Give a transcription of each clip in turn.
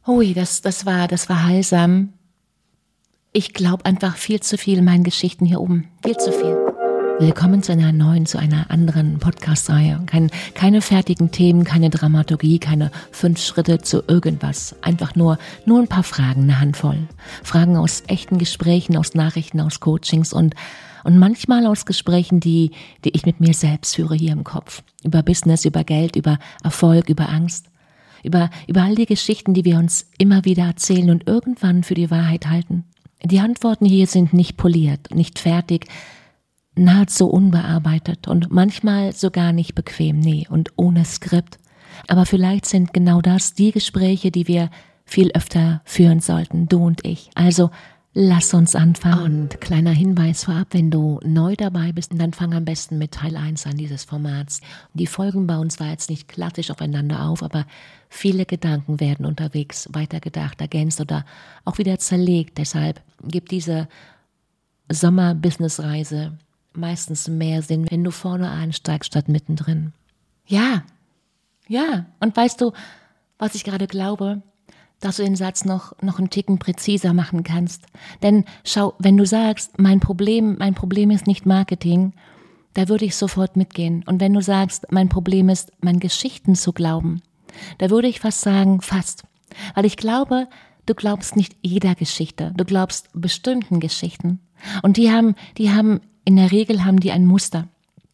Ui, das war heilsam. Ich glaube einfach viel zu viel meinen Geschichten hier oben. Viel zu viel. Willkommen zu einer anderen Podcast-Reihe. Keine fertigen Themen, keine Dramaturgie, keine 5 Schritte zu irgendwas. Einfach nur ein paar Fragen, eine Handvoll. Fragen aus echten Gesprächen, aus Nachrichten, aus Coachings und manchmal aus Gesprächen, die ich mit mir selbst führe hier im Kopf. Über Business, über Geld, über Erfolg, über Angst. Über all die Geschichten, die wir uns immer wieder erzählen und irgendwann für die Wahrheit halten. Die Antworten hier sind nicht poliert, nicht fertig, nahezu unbearbeitet und manchmal sogar nicht bequem, nee, und ohne Skript. Aber vielleicht sind genau das die Gespräche, die wir viel öfter führen sollten, du und ich. Also lass uns anfangen. Und kleiner Hinweis vorab, wenn du neu dabei bist, dann fang am besten mit Teil 1 an dieses Formats. Die Folgen bauen zwar jetzt nicht klassisch aufeinander auf, aber viele Gedanken werden unterwegs weitergedacht, ergänzt oder auch wieder zerlegt. Deshalb gibt diese Sommer-Business-Reise meistens mehr Sinn, wenn du vorne einsteigst statt mittendrin. Ja. Und weißt du, was ich gerade glaube? Dass du den Satz noch einen Ticken präziser machen kannst. Denn schau, wenn du sagst, mein Problem ist nicht Marketing, da würde ich sofort mitgehen. Und wenn du sagst, mein Problem ist, meinen Geschichten zu glauben, da würde ich fast sagen, fast. Weil ich glaube, du glaubst nicht jeder Geschichte, du glaubst bestimmten Geschichten. Und die haben, in der Regel haben die ein Muster.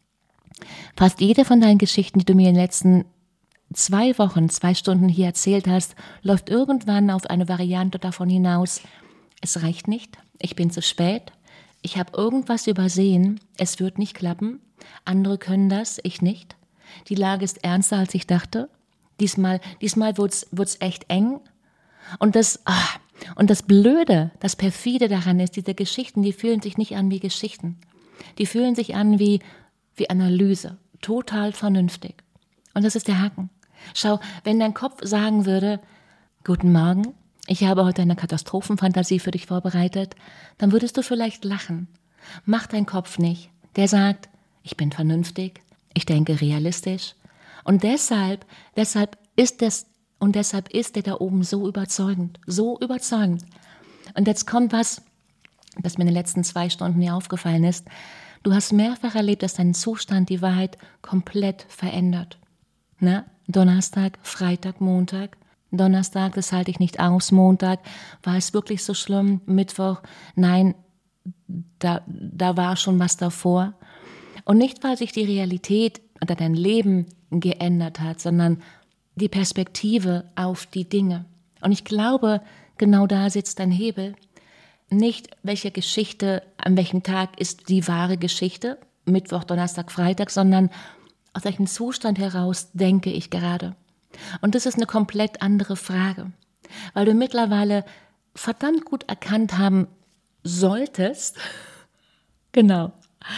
Fast jede von deinen Geschichten, die du mir in den letzten 2 Wochen, 2 Stunden hier erzählt hast, läuft irgendwann auf eine Variante davon hinaus. Es reicht nicht, ich bin zu spät, ich habe irgendwas übersehen, es wird nicht klappen, andere können das, ich nicht. Die Lage ist ernster, als ich dachte. Diesmal wird's echt eng. Und das Blöde, das Perfide daran ist, diese Geschichten, die fühlen sich nicht an wie Geschichten. Die fühlen sich an wie Analyse, total vernünftig. Und das ist der Haken. Schau, wenn dein Kopf sagen würde, guten Morgen, ich habe heute eine Katastrophenfantasie für dich vorbereitet, dann würdest du vielleicht lachen. Macht dein Kopf nicht. Der sagt, ich bin vernünftig, ich denke realistisch. Und deshalb ist der da oben so überzeugend. Und jetzt kommt was mir in den letzten 2 Stunden hier aufgefallen ist. Du hast mehrfach erlebt, dass dein Zustand die Wahrheit komplett verändert. Na, Donnerstag, Freitag, Montag. Donnerstag, das halte ich nicht aus. Montag, war es wirklich so schlimm? Mittwoch, nein, da war schon was davor. Und nicht, weil sich die Realität oder dein Leben geändert hat, sondern die Perspektive auf die Dinge. Und ich glaube, genau da sitzt dein Hebel. Nicht, welche Geschichte, an welchem Tag ist die wahre Geschichte, Mittwoch, Donnerstag, Freitag, sondern aus welchem Zustand heraus denke ich gerade. Und das ist eine komplett andere Frage, weil du mittlerweile verdammt gut erkannt haben solltest, genau,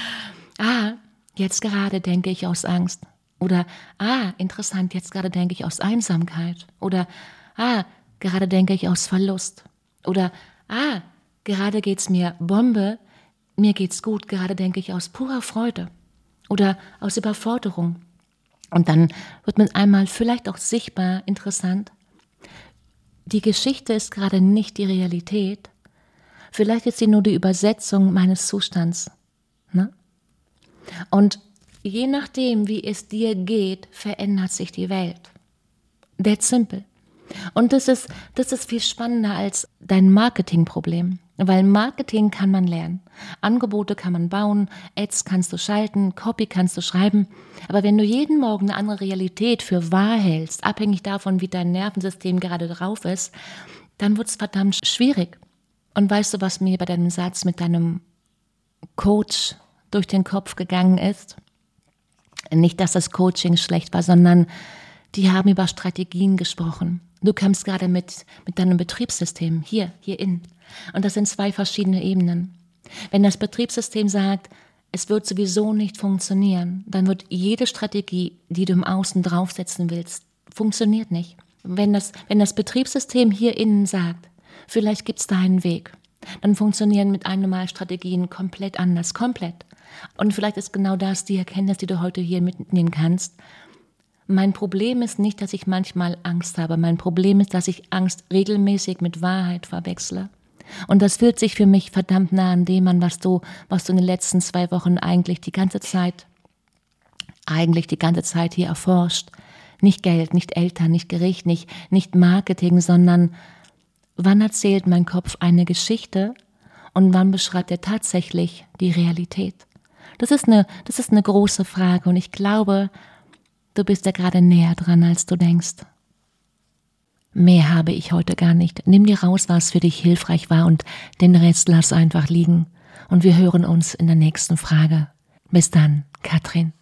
jetzt gerade denke ich aus Angst oder interessant, jetzt gerade denke ich aus Einsamkeit oder gerade denke ich aus Verlust oder gerade geht's mir Bombe, mir geht's gut, gerade denke ich aus purer Freude oder aus Überforderung. Und dann wird mit einmal vielleicht auch sichtbar interessant, die Geschichte ist gerade nicht die Realität, vielleicht ist sie nur die Übersetzung meines Zustands. Ne? Und je nachdem, wie es dir geht, verändert sich die Welt. That's simple. Und das ist viel spannender als dein Marketingproblem. Weil Marketing kann man lernen. Angebote kann man bauen, Ads kannst du schalten, Copy kannst du schreiben. Aber wenn du jeden Morgen eine andere Realität für wahr hältst, abhängig davon, wie dein Nervensystem gerade drauf ist, dann wird es verdammt schwierig. Und weißt du, was mir bei deinem Satz mit deinem Coach durch den Kopf gegangen ist? Nicht, dass das Coaching schlecht war, sondern die haben über Strategien gesprochen. Du kämpfst gerade mit deinem Betriebssystem, hier innen. Und das sind 2 verschiedene Ebenen. Wenn das Betriebssystem sagt, es wird sowieso nicht funktionieren, dann wird jede Strategie, die du im Außen draufsetzen willst, funktioniert nicht. Wenn das Betriebssystem hier innen sagt, vielleicht gibt es da einen Weg, dann funktionieren mit einem Mal Strategien komplett anders, komplett. Und vielleicht ist genau das die Erkenntnis, die du heute hier mitnehmen kannst. Mein Problem ist nicht, dass ich manchmal Angst habe. Mein Problem ist, dass ich Angst regelmäßig mit Wahrheit verwechsle. Und das fühlt sich für mich verdammt nah an dem an, was du in den letzten 2 Wochen eigentlich die ganze Zeit hier erforscht. Nicht Geld, nicht Eltern, nicht Gericht, nicht Marketing, sondern wann erzählt mein Kopf eine Geschichte und wann beschreibt er tatsächlich die Realität? Das ist eine große Frage und ich glaube, du bist ja gerade näher dran, als du denkst. Mehr habe ich heute gar nicht. Nimm dir raus, was für dich hilfreich war und den Rest lass einfach liegen. Und wir hören uns in der nächsten Frage. Bis dann, Katrin.